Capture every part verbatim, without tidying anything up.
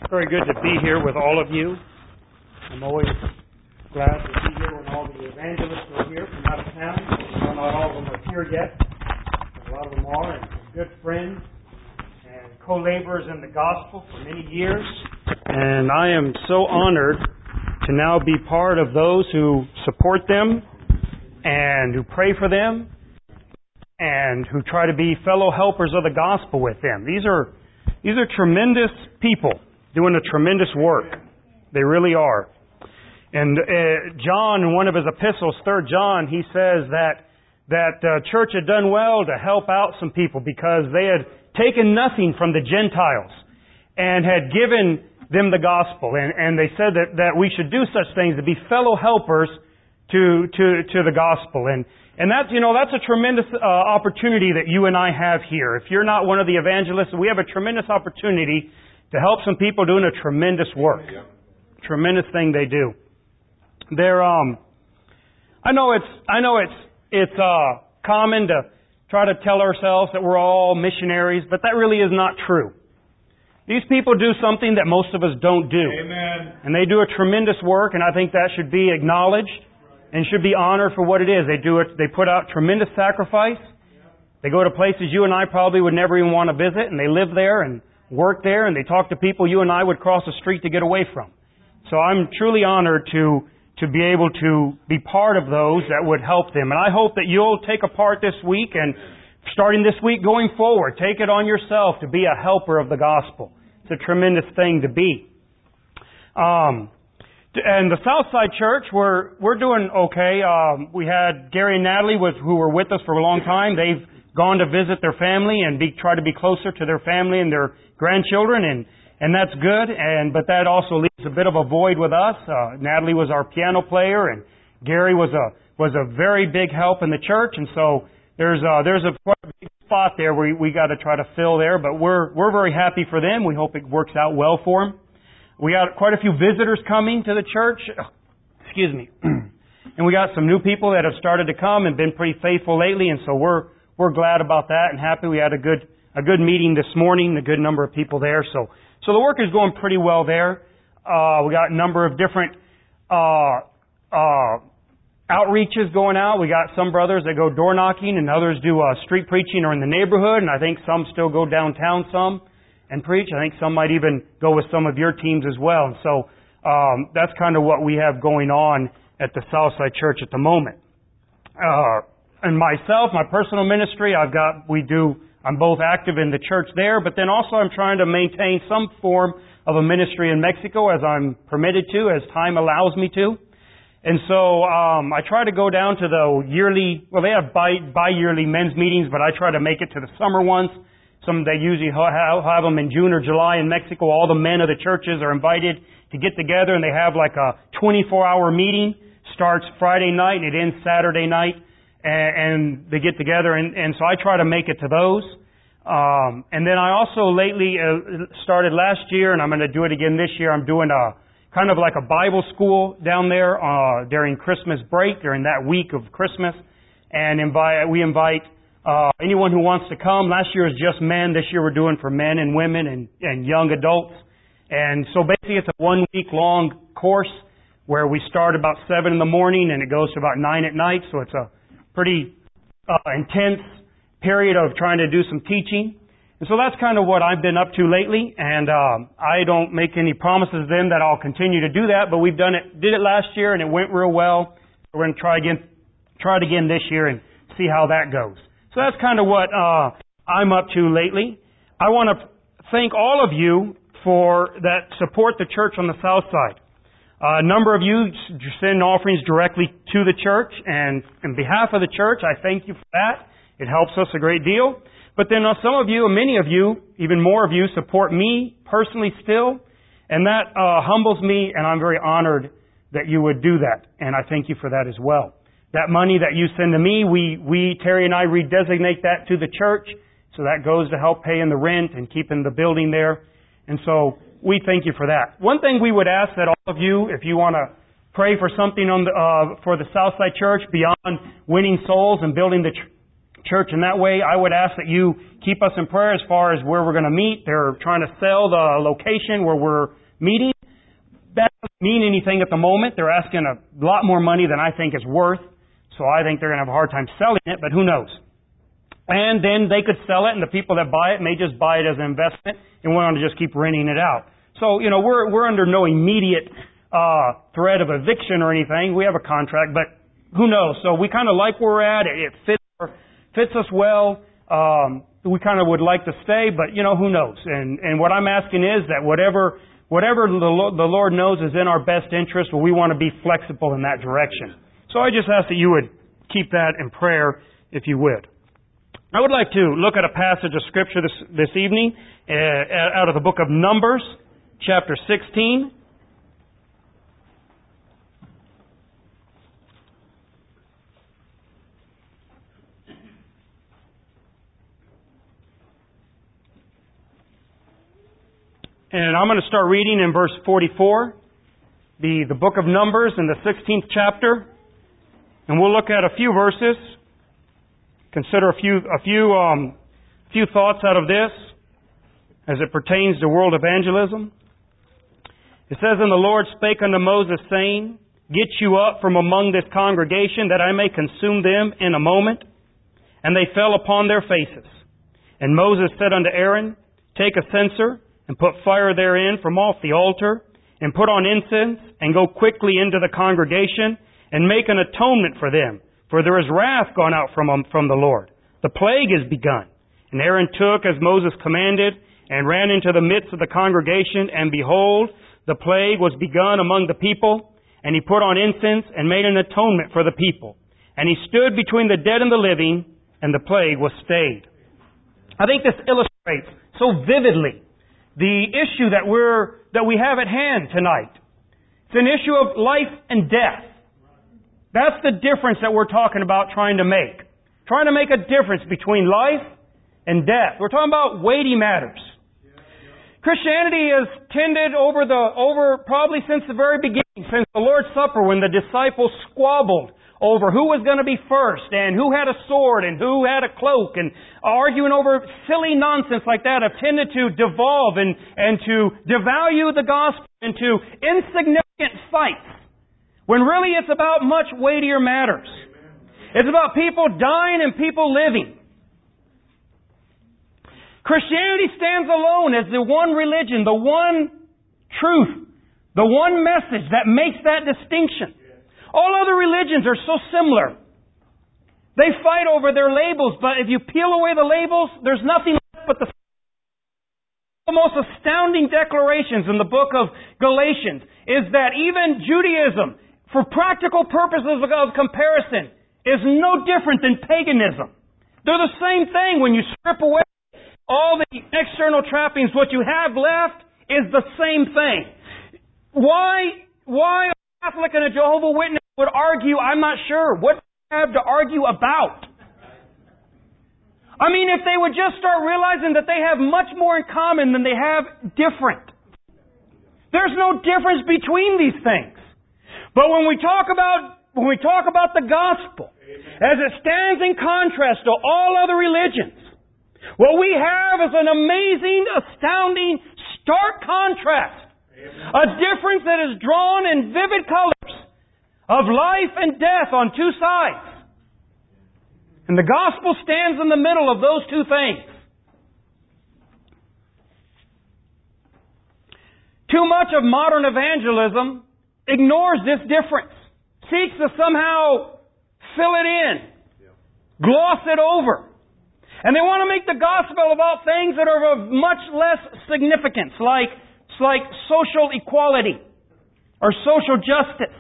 Very good to be here with all of you. I'm always glad to be here when all the evangelists are here from out of town. Well, not all of them are here yet, but a lot of them are, and some good friends and co-laborers in the gospel for many years. And I am so honored to now be part of those who support them and who pray for them and who try to be fellow helpers of the gospel with them. These are these are tremendous people doing a tremendous work. They really are. And uh, John, in one of his epistles, Third John, he says that that uh, church had done well to help out some people because they had taken nothing from the Gentiles and had given them the gospel. And, and they said that, that we should do such things, to be fellow helpers to to to the gospel. And and that's, you know, that's a tremendous uh, opportunity that you and I have here. If you're not one of the evangelists, we have a tremendous opportunity to help some people doing a tremendous work. Yeah. Tremendous thing they do. They're, um, I know it's, I know it's, it's, uh, common to try to tell ourselves that we're all missionaries, but that really is not true. These people do something that most of us don't do. Amen. And they do a tremendous work, and I think that should be acknowledged and should be honored for what it is. They do it, they put out tremendous sacrifice. They go to places you and I probably would never even want to visit, and they live there and work there, and they talk to people you and I would cross the street to get away from. So I'm truly honored to to be able to be part of those that would help them. And I hope that you'll take a part this week, and starting this week going forward, take it on yourself to be a helper of the gospel. It's a tremendous thing to be. Um, and the Southside Church, we're we're doing okay. Um, we had Gary and Natalie with, who were with us for a long time. They've gone to visit their family and be, try to be closer to their family and their grandchildren, and, and that's good. And but that also leaves a bit of a void with us. Uh, Natalie was our piano player, and Gary was a was a very big help in the church, and so there's a, there's a quite a big spot there where we, we got to try to fill there. But we're we're very happy for them. We hope it works out well for them. We got quite a few visitors coming to the church. Excuse me, and we got some new people that have started to come and been pretty faithful lately, and so we're We're glad about that and happy. We had a good a good meeting this morning, a good number of people there. So so the work is going pretty well there. Uh, we got a number of different uh, uh, outreaches going out. We got some brothers that go door knocking, and others do uh, street preaching or in the neighborhood, and I think some still go downtown some and preach. I think some might even go with some of your teams as well. And so um, that's kind of what we have going on at the Southside Church at the moment. Uh And myself, my personal ministry, I've got, we do, I'm both active in the church there, but then also I'm trying to maintain some form of a ministry in Mexico as I'm permitted to, as time allows me to. And so, um, I try to go down to the yearly, well, they have bi, bi-yearly men's meetings, but I try to make it to the summer ones. Some, they usually have, have them in June or July in Mexico. All the men of the churches are invited to get together, and they have like a twenty-four hour meeting. Starts Friday night and it ends Saturday night. And they get together, and, and so I try to make it to those. Um, and then I also lately uh, started last year, and I'm going to do it again this year. I'm doing a kind of like a Bible school down there uh, during Christmas break, during that week of Christmas. And invite we invite uh, anyone who wants to come. Last year was just men. This year we're doing for men and women and, and young adults. And so basically it's a one week long course where we start about seven in the morning and it goes to about nine at night. So it's a pretty uh, intense period of trying to do some teaching. And so that's kind of what I've been up to lately. And um, I don't make any promises then that I'll continue to do that, but we've done it, did it last year and it went real well. We're going to try again, try it again this year and see how that goes. So that's kind of what uh, I'm up to lately. I want to thank all of you for that support the church on the South Side. Uh, a number of you send offerings directly to the church, and on behalf of the church, I thank you for that. It helps us a great deal. But then uh, some of you, and many of you, even more of you, support me personally still, and that uh, humbles me, and I'm very honored that you would do that, and I thank you for that as well. That money that you send to me, we, we Terry and I redesignate that to the church, so that goes to help paying the rent and keeping the building there, and so we thank you for that. One thing we would ask that all of you, if you want to pray for something on the, uh, for the Southside Church beyond winning souls and building the ch- church in that way, I would ask that you keep us in prayer as far as where we're going to meet. They're trying to sell the location where we're meeting. That doesn't mean anything at the moment. They're asking a lot more money than I think it's worth. So I think they're going to have a hard time selling it, but who knows? And then they could sell it, and the people that buy it may just buy it as an investment and want to just keep renting it out. So, you know, we're we're under no immediate uh threat of eviction or anything. We have a contract, but who knows? So we kind of like where we're at. It fits fits us well. Um, we kind of would like to stay, but, you know, who knows? And and what I'm asking is that whatever whatever the Lord, the Lord knows is in our best interest, well, we want to be flexible in that direction. So I just ask that you would keep that in prayer, if you would. I would like to look at a passage of Scripture this, this evening uh, out of the book of Numbers, chapter sixteen. And I'm going to start reading in verse forty-four, the, the book of Numbers in the sixteenth chapter. And we'll look at a few verses, consider a few a few um, few thoughts out of this as it pertains to world evangelism. It says, "And the Lord spake unto Moses, saying, Get you up from among this congregation, that I may consume them in a moment. And they fell upon their faces. And Moses said unto Aaron, Take a censer, and put fire therein from off the altar, and put on incense, and go quickly into the congregation, and make an atonement for them. For there is wrath gone out from, um, from the Lord. The plague is begun. And Aaron took as Moses commanded, and ran into the midst of the congregation, and behold, the plague was begun among the people. And he put on incense, and made an atonement for the people. And he stood between the dead and the living, and the plague was stayed." I think this illustrates so vividly the issue that we're that we have at hand tonight. It's an issue of life and death. That's the difference that we're talking about trying to make. Trying to make a difference between life and death. We're talking about weighty matters. Christianity has tended over the over probably since the very beginning, since the Lord's Supper, when the disciples squabbled over who was going to be first, and who had a sword, and who had a cloak, and arguing over silly nonsense like that, have tended to devolve and, and to devalue the gospel into insignificant fights, when really it's about much weightier matters. It's about people dying and people living. Christianity stands alone as the one religion, the one truth, the one message that makes that distinction. All other religions are so similar. They fight over their labels, but if you peel away the labels, there's nothing left but the The most astounding declarations in the book of Galatians is that even Judaism, for practical purposes of comparison, is no different than paganism. They're the same thing. When you strip away all the external trappings, what you have left is the same thing. Why, why a Catholic and a Jehovah's Witness would argue, I'm not sure. What do they have to argue about? I mean, if they would just start realizing that they have much more in common than they have different. There's no difference between these things. But when we talk about when we talk about the gospel, as it stands in contrast to all other religions, what we have is an amazing, astounding, stark contrast. A difference that is drawn in vivid colors of life and death on two sides. And the gospel stands in the middle of those two things. Too much of modern evangelism ignores this difference, seeks to somehow fill it in, gloss it over. And they want to make the gospel about things that are of much less significance, like, like social equality, or social justice,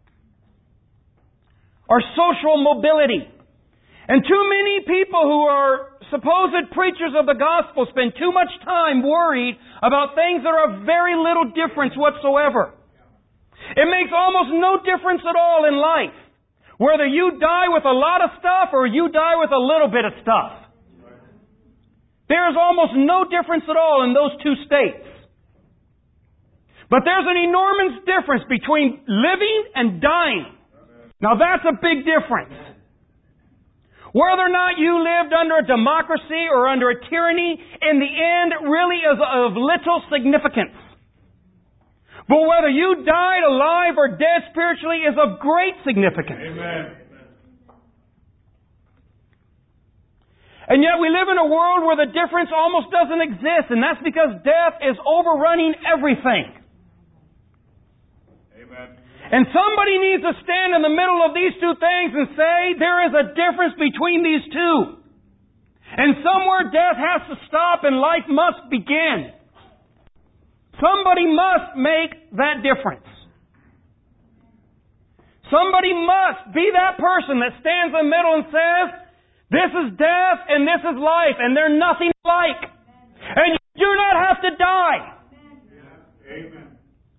or social mobility. And too many people who are supposed preachers of the gospel spend too much time worried about things that are of very little difference whatsoever. It makes almost no difference at all in life whether you die with a lot of stuff or you die with a little bit of stuff. There is almost no difference at all in those two states. But there's an enormous difference between living and dying. Now that's a big difference. Whether or not you lived under a democracy or under a tyranny, in the end really is of little significance. But whether you died alive or dead spiritually is of great significance. Amen. And yet we live in a world where the difference almost doesn't exist, and that's because death is overrunning everything. Amen. And somebody needs to stand in the middle of these two things and say, there is a difference between these two. And somewhere death has to stop and life must begin. Somebody must make that difference. Somebody must be that person that stands in the middle and says, this is death and this is life, and they're nothing alike. And you do not have to die. Amen.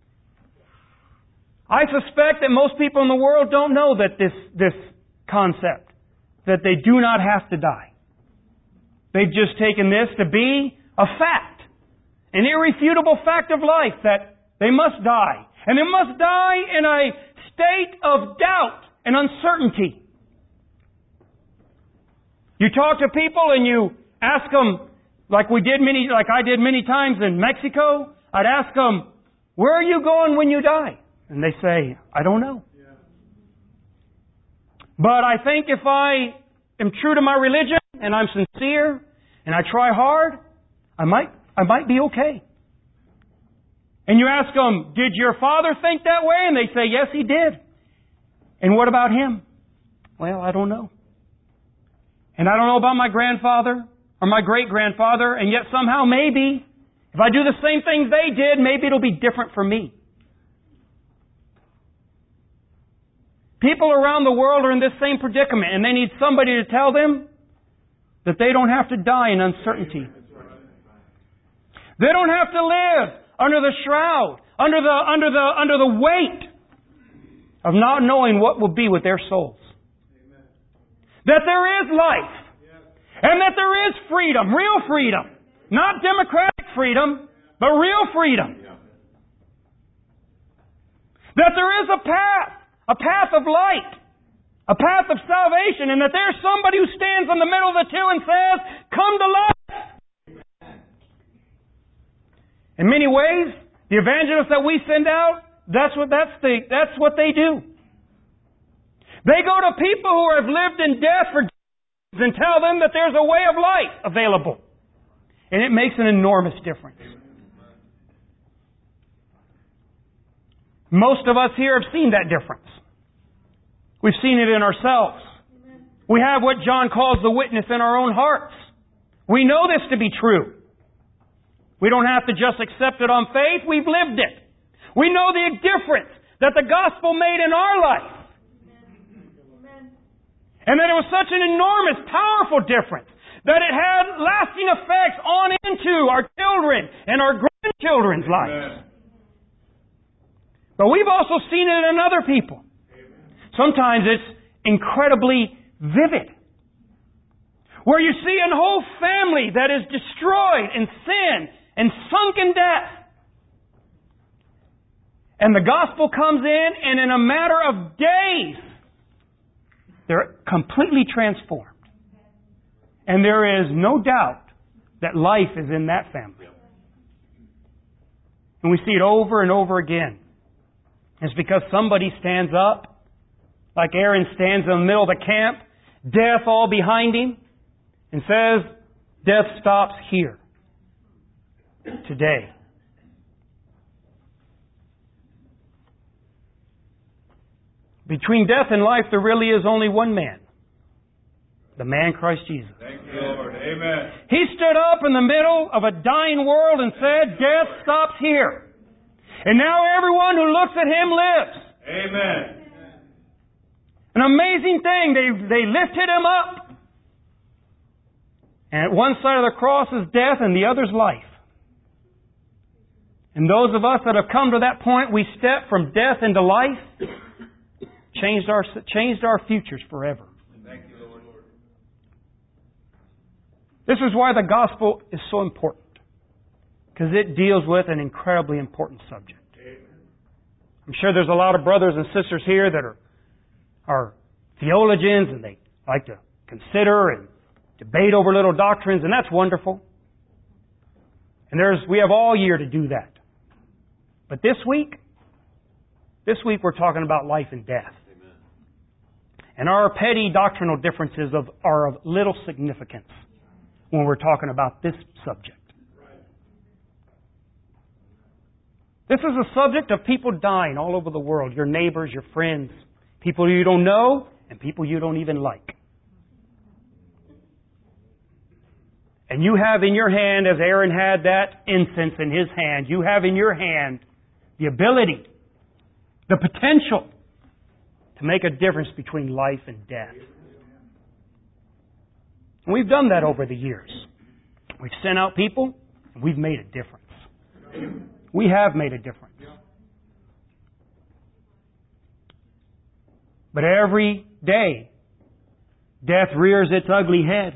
I suspect that most people in the world don't know that this, this concept, that they do not have to die. They've just taken this to be a fact, an irrefutable fact of life, that they must die. And they must die in a state of doubt and uncertainty. You talk to people and you ask them, like we did many, like I did many times in Mexico, I'd ask them, where are you going when you die? And they say, I don't know. Yeah. But I think if I am true to my religion and I'm sincere and I try hard, I might, I might be okay. And you ask them, did your father think that way? And they say, yes, he did. And what about him? Well, I don't know. And I don't know about my grandfather or my great-grandfather, and yet somehow maybe, if I do the same things they did, maybe it'll be different for me. People around the world are in this same predicament, and they need somebody to tell them that they don't have to die in uncertainty. They don't have to live under the shroud, under the, under the, under the weight of not knowing what will be with their souls. That there is life. And that there is freedom, real freedom. Not democratic freedom, but real freedom. That there is a path, a path of light, a path of salvation, and that there's somebody who stands in the middle of the two and says, come to life. In many ways, the evangelists that we send out, that's what, that's the, that's what they do. They go to people who have lived in death for decades and tell them that there's a way of life available. And it makes an enormous difference. Most of us here have seen that difference. We've seen it in ourselves. We have what John calls the witness in our own hearts. We know this to be true. We don't have to just accept it on faith. We've lived it. We know the difference that the gospel made in our life. And that it was such an enormous, powerful difference that it had lasting effects on into our children and our grandchildren's lives. But we've also seen it in other people. Sometimes it's incredibly vivid. Where you see a whole family that is destroyed in sin and sunk in death. And the gospel comes in, and in a matter of days, they're completely transformed. And there is no doubt that life is in that family. And we see it over and over again. It's because somebody stands up, like Aaron stands in the middle of the camp, death all behind him, and says, death stops here. Today. Between death and life, there really is only one man. The man Christ Jesus. Thank you, Lord. Amen. He stood up in the middle of a dying world and said, death stops here. And now everyone who looks at Him lives. Amen. An amazing thing. They, they lifted Him up. And at one side of the cross is death and the other's life. And those of us that have come to that point, we step from death into life, changed our, changed our futures forever. Thank you, Lord. This is why the gospel is so important. Because it deals with an incredibly important subject. I'm sure there's a lot of brothers and sisters here that are, are theologians and they like to consider and debate over little doctrines, and that's wonderful. And there's we have all year to do that. But this week, this week we're talking about life and death. Amen. And our petty doctrinal differences of, are of little significance when we're talking about this subject. This is a subject of people dying all over the world. Your neighbors, your friends, people you don't know, and people you don't even like. And you have in your hand, as Aaron had that incense in his hand, you have in your hand the ability, the potential to make a difference between life and death. And we've done that over the years. We've sent out people, and we've made a difference. We have made a difference. But every day, death rears its ugly head.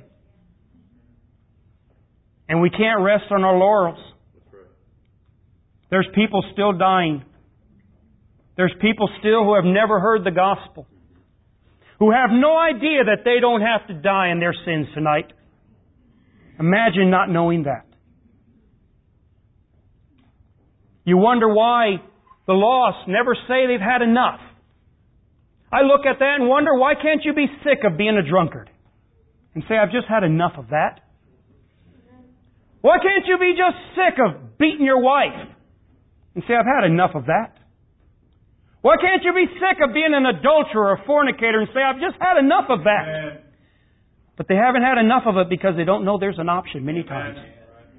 And we can't rest on our laurels. There's people still dying. There's people still who have never heard the gospel, who have no idea that they don't have to die in their sins tonight. Imagine not knowing that. You wonder why the lost never say they've had enough. I look at that and wonder, why can't you be sick of being a drunkard? And say, I've just had enough of that. Why can't you be just sick of beating your wife? And say, I've had enough of that. Why can't you be sick of being an adulterer or a fornicator and say, I've just had enough of that? Amen. But they haven't had enough of it because they don't know there's an option many times. Amen.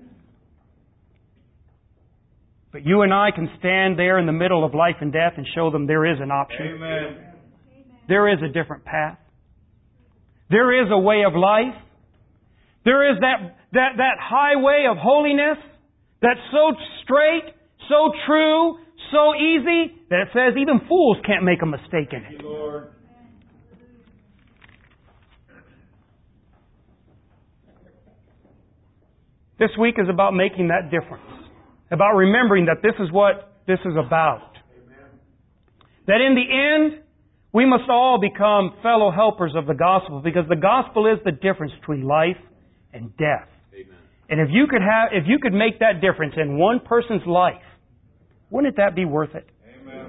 But you and I can stand there in the middle of life and death and show them there is an option. Amen. There is a different path. There is a way of life. There is that, that, that highway of holiness that's so straight, so true, so easy, that it says even fools can't make a mistake in it. Thank you, Lord. This week is about making that difference. About remembering that this is what this is about. Amen. That in the end, we must all become fellow helpers of the gospel, because the gospel is the difference between life and death. Amen. And if you could have, if you could make that difference in one person's life, wouldn't that be worth it? Amen.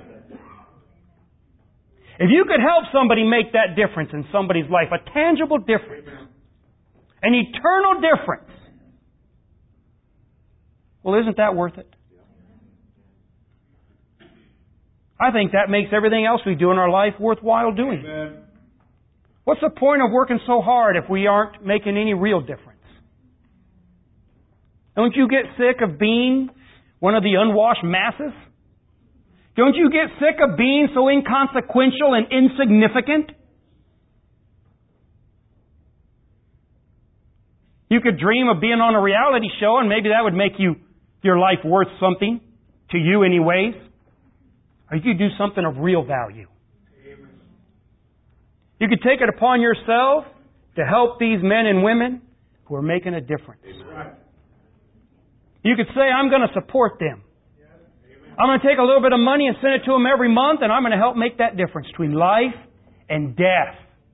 If you could help somebody make that difference in somebody's life, a tangible difference, Amen. an eternal difference, well, isn't that worth it? I think that makes everything else we do in our life worthwhile doing. Amen. What's the point of working so hard if we aren't making any real difference? Don't you get sick of being one of the unwashed masses? Don't you get sick of being so inconsequential and insignificant? You could dream of being on a reality show, and maybe that would make you your life worth something, to you anyways. Or you could do something of real value. Amen. You could take it upon yourself to help these men and women who are making a difference. Amen. You could say, I'm going to support them. I'm going to take a little bit of money and send it to them every month, and I'm going to help make that difference between life and death.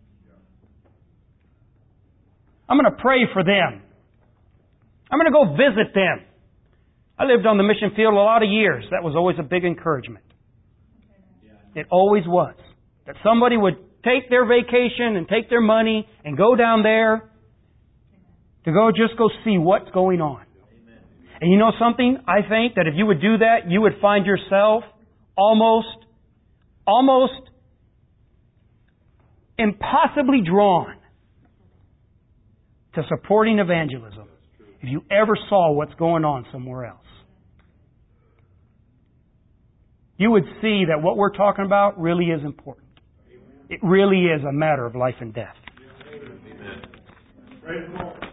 I'm going to pray for them. I'm going to go visit them. I lived on the mission field a lot of years. That was always a big encouragement. It always was. That somebody would take their vacation and take their money and go down there to go just go see what's going on. And you know something? I think that if you would do that, you would find yourself almost, almost impossibly drawn to supporting evangelism if you ever saw what's going on somewhere else. You would see that what we're talking about really is important. It really is a matter of life and death. Amen. Praise the Lord.